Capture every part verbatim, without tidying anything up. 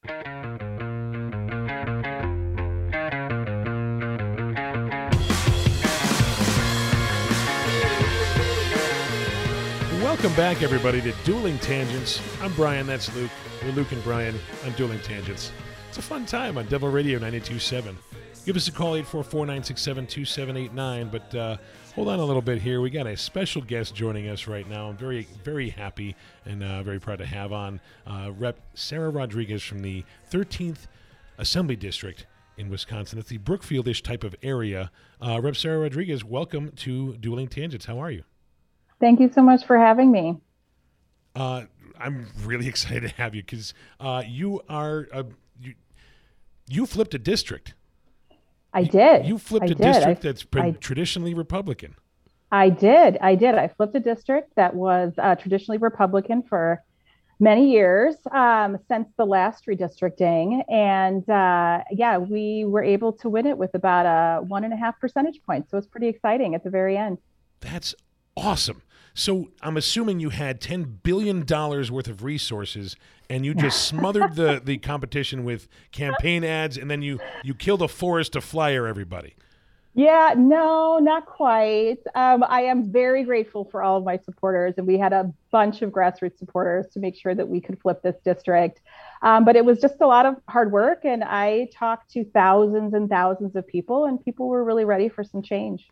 Welcome back, everybody, to Dueling Tangents. I'm Brian, that's Luke. We're Luke and Brian on Dueling Tangents. It's a fun time on Devil Radio ninety-two point seven. Give us a call, eight four four, nine six seven, two seven eight nine. But uh, hold on a little bit here. We got a special guest joining us right now. I'm very, very happy and uh, very proud to have on uh, Rep Sarah Rodriguez from the thirteenth Assembly District in Wisconsin. It's the Brookfield-ish type of area. Uh, Rep Sarah Rodriguez, welcome to Dueling Tangents. How are you? Thank you so much for having me. Uh, I'm really excited to have you because uh, you are uh, you, you flipped a district. I did. You, you flipped I a did. district I, that's been I, traditionally Republican. I did. I did. I flipped a district that was uh, traditionally Republican for many years, um, since the last redistricting. And uh, yeah, we were able to win it with about a one and a half percentage points. So it's pretty exciting at the very end. That's awesome. So I'm assuming you had ten billion dollars worth of resources and you just smothered the, the competition with campaign ads, and then you, you killed a forest to flyer everybody. Yeah, no, not quite. Um, I am very grateful for all of my supporters, and we had a bunch of grassroots supporters to make sure that we could flip this district. Um, but it was just a lot of hard work, and I talked to thousands and thousands of people, and people were really ready for some change.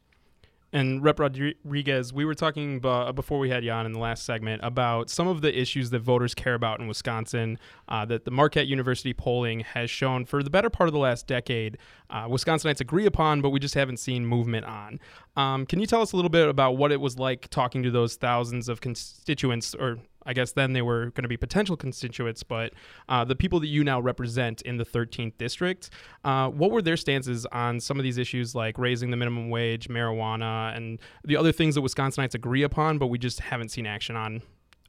And Rep Rodriguez, we were talking about, before we had you on in the last segment about some of the issues that voters care about in Wisconsin, uh, that the Marquette University polling has shown for the better part of the last decade, uh, Wisconsinites agree upon, but we just haven't seen movement on. Um, can you tell us a little bit about what it was like talking to those thousands of constituents, or I guess then they were going to be potential constituents, but uh, the people that you now represent in the thirteenth district, uh, what were their stances on some of these issues like raising the minimum wage, marijuana, and the other things that Wisconsinites agree upon, but we just haven't seen action on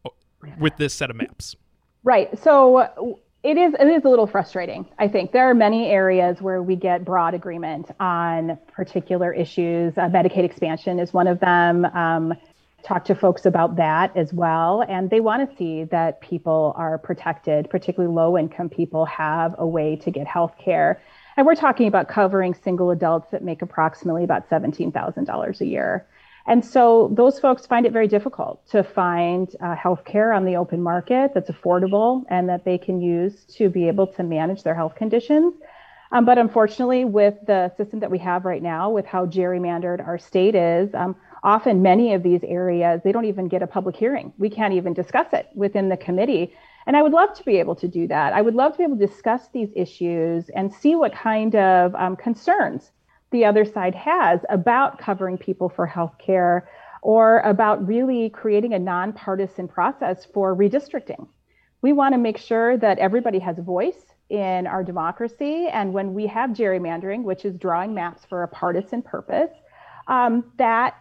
with this set of maps? Right. So it is it is a little frustrating, I think. There are many areas where we get broad agreement on particular issues. Uh, Medicaid expansion is one of them. Um, talk to folks about that as well. And they want to see that people are protected, particularly low-income people have a way to get health care. And we're talking about covering single adults that make approximately about seventeen thousand dollars a year. And so those folks find it very difficult to find uh, health care on the open market that's affordable and that they can use to be able to manage their health conditions. Um, but unfortunately, with the system that we have right now, with how gerrymandered our state is, um, often many of these areas, they don't even get a public hearing. We can't even discuss it within the committee. And I would love to be able to do that. I would love to be able to discuss these issues and see what kind of um, concerns the other side has about covering people for healthcare, or about really creating a nonpartisan process for redistricting. We want to make sure that everybody has a voice in our democracy. And when we have gerrymandering, which is drawing maps for a partisan purpose, um, that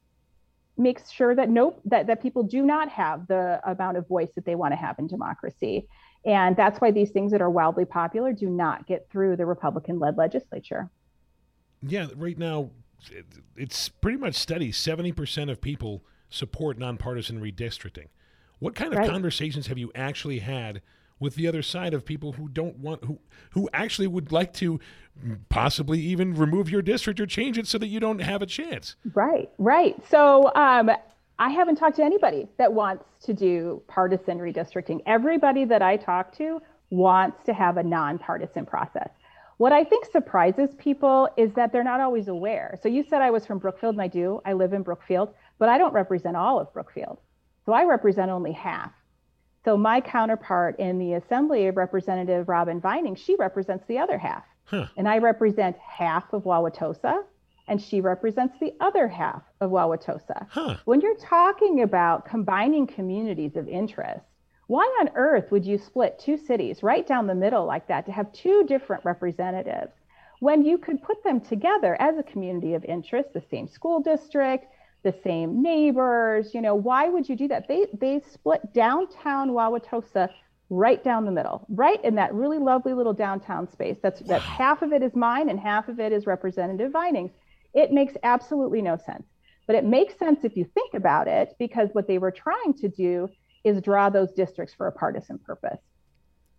makes sure that no that, that people do not have the amount of voice that they want to have in democracy. And that's why these things that are wildly popular do not get through the Republican-led legislature. Yeah, right now, it's pretty much steady. seventy percent of people support nonpartisan redistricting. What kind of Right. conversations have you actually had with the other side of people who don't want, who who actually would like to possibly even remove your district or change it so that you don't have a chance? Right, right. So um, I haven't talked to anybody that wants to do partisan redistricting. Everybody that I talk to wants to have a nonpartisan process. What I think surprises people is that they're not always aware. So you said I was from Brookfield, and I do. I live in Brookfield, but I don't represent all of Brookfield. So I represent only half. So my counterpart in the Assembly, Representative Robin Vining, she represents the other half. Huh. And I represent half of Wauwatosa, and she represents the other half of Wauwatosa. Huh. When you're talking about combining communities of interest, why on earth would you split two cities right down the middle like that to have two different representatives when you could put them together as a community of interest, the same school district, the same neighbors? You know, why would you do that? They they split downtown Wauwatosa right down the middle, right in that really lovely little downtown space. That's that half of it is mine and half of it is Representative Vining's. It makes absolutely no sense. But it makes sense if you think about it, because what they were trying to do is draw those districts for a partisan purpose.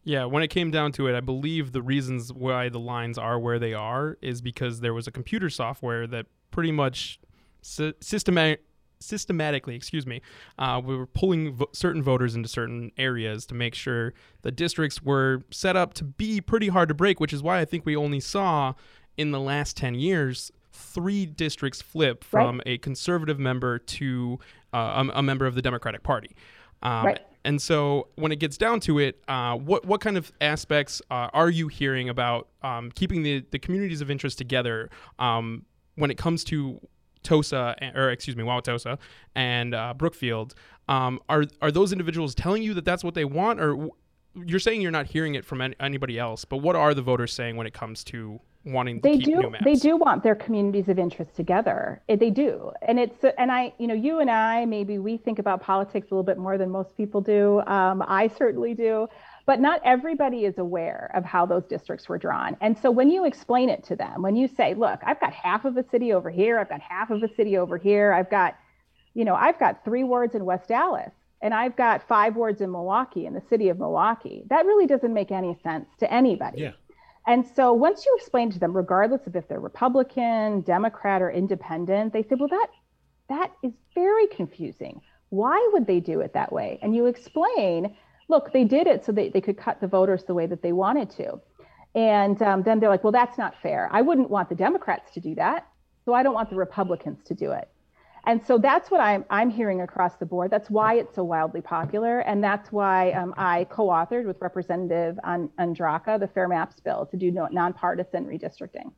Yeah, when it came down to it, I believe the reasons why the lines are where they are is because there was a computer software that pretty much sy- systematic, systematically, excuse me, uh, we were pulling vo- certain voters into certain areas to make sure the districts were set up to be pretty hard to break, which is why I think we only saw in the last ten years three districts flip from Right. a conservative member to uh, a, a member of the Democratic Party. Um, Right. And so when it gets down to it, uh, what what kind of aspects uh, are you hearing about um, keeping the, the communities of interest together um, when it comes to Tosa, or excuse me, Wauwatosa and uh, Brookfield? Um, are are those individuals telling you that that's what they want, or w- you're saying you're not hearing it from any, anybody else? But what are the voters saying when it comes to wanting to They keep do. new maps? They do want their communities of interest together. Eh, They do, and it's and I, you know, you and I, maybe we think about politics a little bit more than most people do. Um, I certainly do, but not everybody is aware of how those districts were drawn. And so when you explain it to them, when you say, "Look, I've got half of a city over here, I've got half of a city over here, I've got, you know, I've got three wards in West Dallas." And I've got five wards in Milwaukee, in the city of Milwaukee. That really doesn't make any sense to anybody. Yeah. And so once you explain to them, regardless of if they're Republican, Democrat, or independent, they say, well, that that is very confusing. Why would they do it that way? And you explain, look, they did it so they, they could cut the voters the way that they wanted to. And um, then they're like, well, that's not fair. I wouldn't want the Democrats to do that. So I don't want the Republicans to do it. And so that's what I'm, I'm hearing across the board. That's why it's so wildly popular. And that's why um, I co-authored with Representative An- Andraka the Fair Maps bill to do no, nonpartisan redistricting.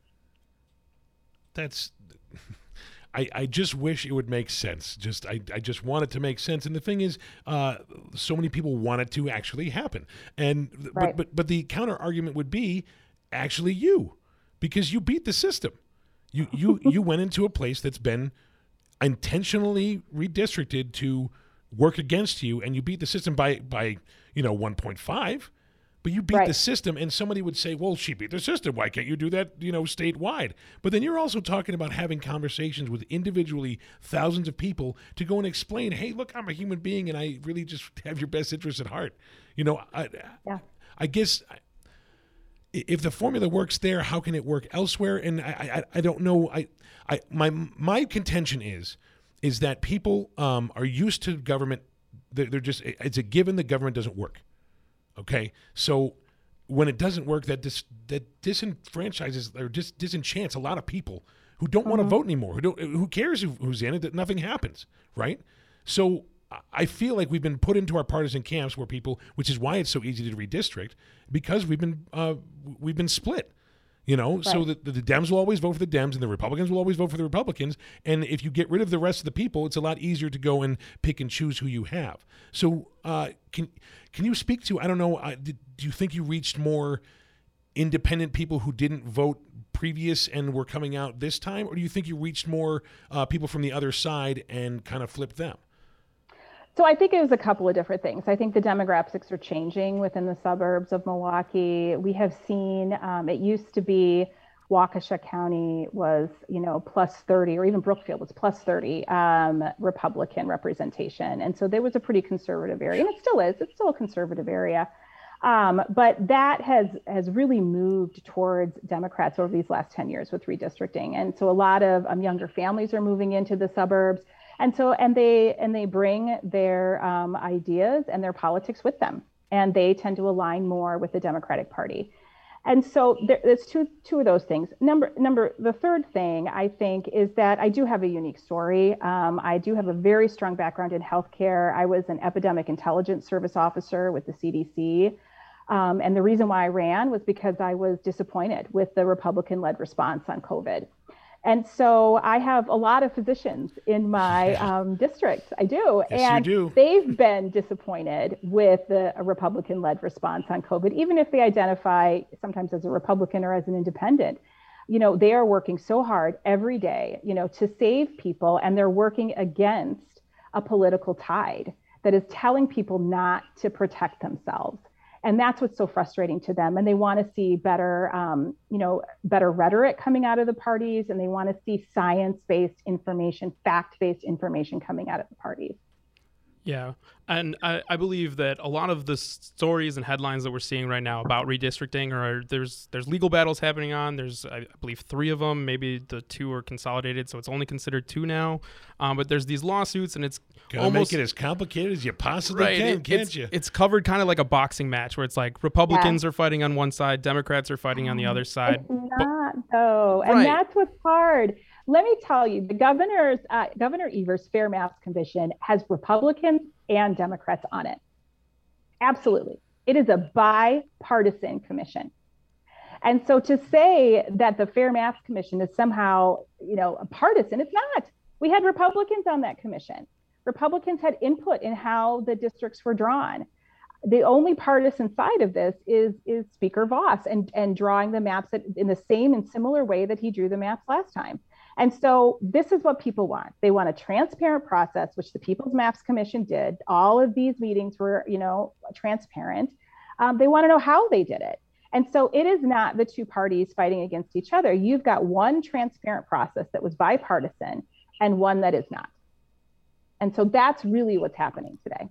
That's I, I just wish it would make sense. Just I, I just want it to make sense. And the thing is, uh, so many people want it to actually happen. And Right. but, but but the counter argument would be actually you, because you beat the system. You you you went into a place that's been intentionally redistricted to work against you, and you beat the system by by you know one point five. But you beat Right. the system, and somebody would say, well, she beat the system. Why can't you do that, you know, statewide? But then you're also talking about having conversations with individually thousands of people to go and explain, hey, look, I'm a human being, and I really just have your best interests at heart. You know, I, Yeah. I guess if the formula works there, how can it work elsewhere? And I, I, I don't know. I, I, my, my contention is, is that people um, are used to government. They're, they're just, it's a given the government doesn't work. Okay, so when it doesn't work, that dis, that disenfranchises or dis, disenchants a lot of people who don't want to vote anymore. Who don't, who cares who, who's in it? That nothing happens, right? So I feel like we've been put into our partisan camps where people, which is why it's so easy to redistrict, because we've been uh, we've been split. You know, so Right. the, the Dems will always vote for the Dems and the Republicans will always vote for the Republicans. And if you get rid of the rest of the people, it's a lot easier to go and pick and choose who you have. So uh, can can you speak to, I don't know, uh, did, do you think you reached more independent people who didn't vote previous and were coming out this time? Or do you think you reached more uh, people from the other side and kind of flipped them? So I think it was a couple of different things. I think the demographics are changing within the suburbs of Milwaukee. We have seen, um, it used to be Waukesha County was, you know, plus thirty, or even Brookfield was plus thirty um, Republican representation. And so there was a pretty conservative area, and it still is, it's still a conservative area. Um, but that has has really moved towards Democrats over these last ten years with redistricting. And so a lot of um, younger families are moving into the suburbs. And so, and they and they bring their um, ideas and their politics with them, and they tend to align more with the Democratic Party. And so there, there's two two of those things. Number number the third thing I think is that I do have a unique story. Um, I do have a very strong background in healthcare. I was an epidemic intelligence service officer with the C D C. Um, and the reason why I ran was because I was disappointed with the Republican-led response on COVID. And so I have a lot of physicians in my Yeah. um, district. I do. Yes, and you do. they've been disappointed with the Republican-led response on COVID, even if they identify sometimes as a Republican or as an independent. You know, they are working so hard every day, you know, to save people, and they're working against a political tide that is telling people not to protect themselves. And that's what's so frustrating to them. And they want to see better, um, you know, better rhetoric coming out of the parties, and they want to see science-based information, fact-based information coming out of the parties. Yeah. And I, I believe that a lot of the stories and headlines that we're seeing right now about redistricting are there's there's legal battles happening on. There's, I believe, three of them. Maybe the two are consolidated, so it's only considered two now. Um, but there's these lawsuits, and it's Gotta almost make it as complicated as you possibly right, can, it, can't it's, you? It's covered kind of like a boxing match where it's like Republicans Yeah. are fighting on one side, Democrats are fighting on the other side. It's not, though. And Right. that's what's hard. Let me tell you, the governor's, uh, Governor Evers' Fair Maps Commission has Republicans and Democrats on it. Absolutely. It is a bipartisan commission. And so to say that the Fair Maps Commission is somehow, you know, a partisan, it's not. We had Republicans on that commission. Republicans had input in how the districts were drawn. The only partisan side of this is is Speaker Voss and, and drawing the maps in the same and similar way that he drew the maps last time. And so this is what people want. They want a transparent process, which the People's Maps Commission did. All of these meetings were, you know, transparent. Um, they want to know how they did it. And so it is not the two parties fighting against each other. You've got one transparent process that was bipartisan and one that is not. And so that's really what's happening today.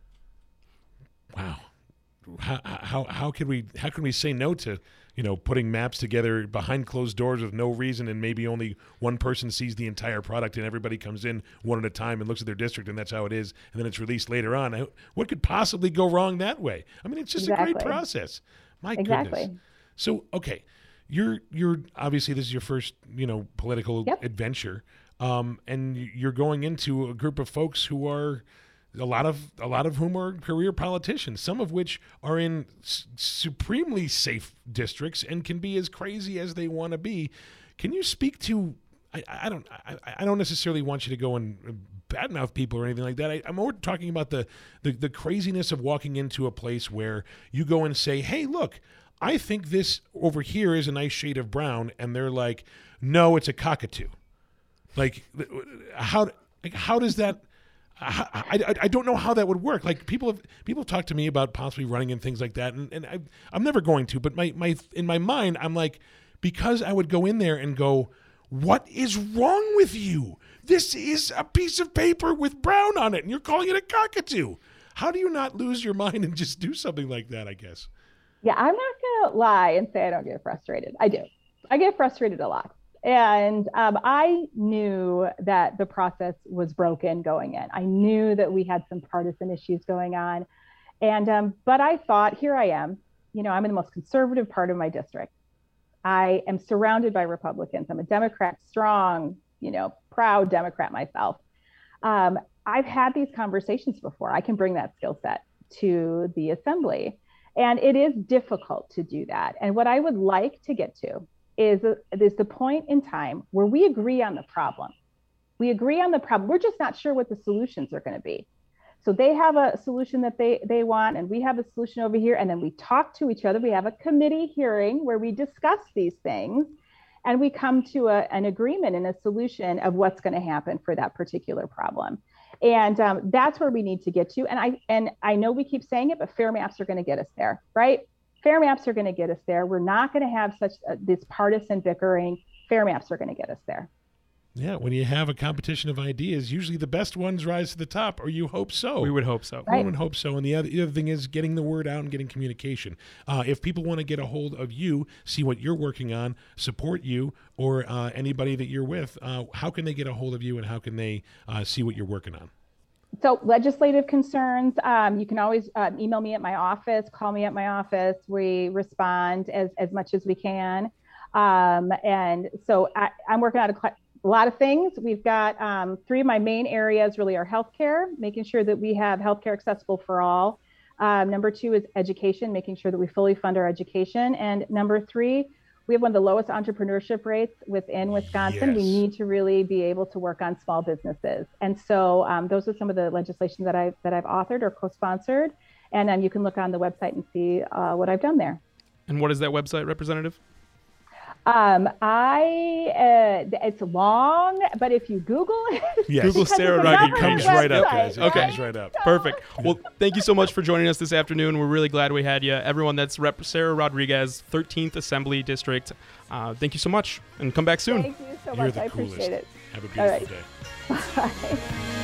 Wow. How, how, how could we, how can we say no to, you know, putting maps together behind closed doors with no reason, and maybe only one person sees the entire product and everybody comes in one at a time and looks at their district, and that's how it is, and then it's released later on. What could possibly go wrong that way? I mean, it's just Exactly. a great process. My Exactly. goodness. So, okay, you're you're obviously this is your first, you know, political Yep. adventure, um, and you're going into a group of folks who are a lot of a lot of whom are career politicians, some of which are in s- supremely safe districts and can be as crazy as they want to be. Can you speak to? I, I don't. I, I don't necessarily want you to go and badmouth people or anything like that. I, I'm more talking about the, the the craziness of walking into a place where you go and say, "Hey, look, I think this over here is a nice shade of brown," and they're like, "No, it's a cockatoo." Like, how like, how does that? I, I, I don't know how that would work. Like people have people have talked to me about possibly running and things like that, and, and I, I'm never going to. But my, my in my mind, I'm like, because I would go in there and go, what is wrong with you? This is a piece of paper with brown on it, and you're calling it a cockatoo. How do you not lose your mind and just do something like that, I guess? Yeah, I'm not going to lie and say I don't get frustrated. I do. I get frustrated a lot. And um, I knew that the process was broken going in. I knew that we had some partisan issues going on. And, um, but I thought, here I am, you know, I'm in the most conservative part of my district. I am surrounded by Republicans. I'm a Democrat, strong, you know, proud Democrat myself. Um, I've had these conversations before. I can bring that skill set to the assembly. And it is difficult to do that. And what I would like to get to is, is the point in time where we agree on the problem. We agree on the problem. We're just not sure what the solutions are going to be. So they have a solution that they, they want, and we have a solution over here. And then we talk to each other. We have a committee hearing where we discuss these things, and we come to a, an agreement and a solution of what's going to happen for that particular problem. And um, that's where we need to get to. And I and I know we keep saying it, but fair maps are going to get us there, right? Fair maps are going to get us there. We're not going to have such uh, this partisan bickering. Fair maps are going to get us there. Yeah, when you have a competition of ideas, usually the best ones rise to the top, or you hope so. We would hope so. Right. One would hope so. And the other, the other thing is getting the word out and getting communication. Uh, if people want to get a hold of you, see what you're working on, support you, or uh, anybody that you're with, uh, how can they get a hold of you, and how can they uh, see what you're working on? So legislative concerns, um, you can always uh, email me at my office, call me at my office. We respond as, as much as we can. Um, and so I, I'm working on a, a lot of things. We've got um, three of my main areas really are healthcare, making sure that we have healthcare accessible for all. Um, number two is education, making sure that we fully fund our education. And number three, we have one of the lowest entrepreneurship rates within Wisconsin. Yes. We need to really be able to work on small businesses. And so um, those are some of the legislation that I've, that I've authored or co-sponsored. And then you can look on the website and see uh, what I've done there. And what is that website, Representative? Um, I, uh, it's long, but if you Google it, Yes. Google because Sarah it's a Rodriguez. It government comes right up, website, guys. It Okay. comes right up. Perfect. Well, thank you so much for joining us this afternoon. We're really glad we had you. Everyone, that's Rep Sarah Rodriguez, thirteenth Assembly District. Uh, thank you so much, and come back soon. Thank you so You're much. the I coolest. appreciate it. Have a beautiful All right. day. Bye.